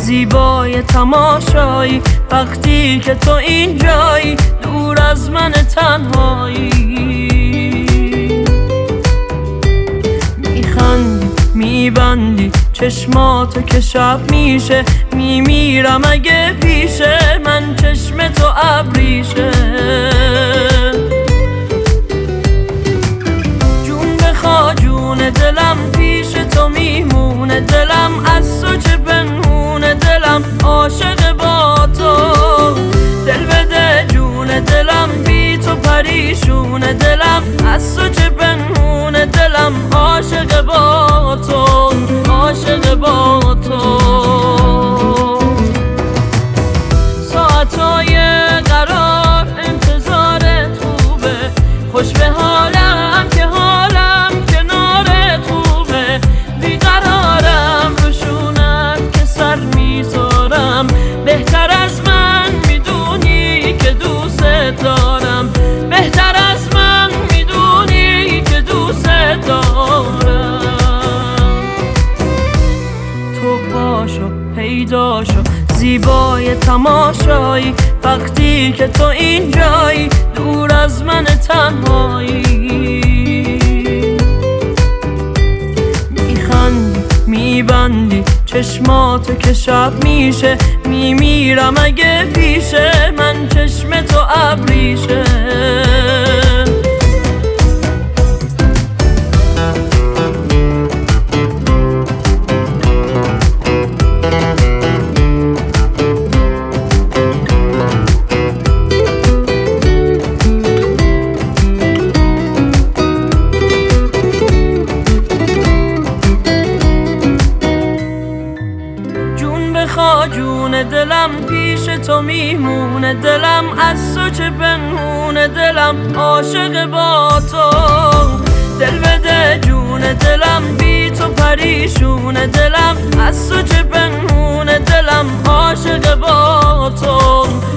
زیبای تماشایی، وقتی که تو اینجایی دور از من تنهایی. میخندی میبندی چشماتو که شب میشه، میمیرم اگه پیشه من چشم تو ابریشه. جون بخوا جون دلم پیش تو میمونه، دلم از تو چه پنهونه، دلم عاشق با تو. دل بده جون دلم بی تو پریشونه، دلم از تو چه پنهونه، دلم عاشق با تو، عاشق با تو. ساعتای قرار انتظارت خوبه، خوش به حالم که حالم کنارت خوبه. بیقرارم روشونت که سر میذارم، بهتر از من میدونی که دوست دارم، بهتر از من میدونی که دوست دارم. تو باشو پیدا شو زیبای تماشایی، وقتی که تو اینجایی دور از من تنهایی. میخندی میبندی چشماتو که شب میشه، میمیرم اگه پیشه من چشم تو ابریشه. جون دلم پیش تو میمونه، دلم از تو چه پنهونه، دلم عاشق با تو. دل بده جون دلم بی تو پریشونه، دلم از تو چه پنهونه، دلم عاشق با تو،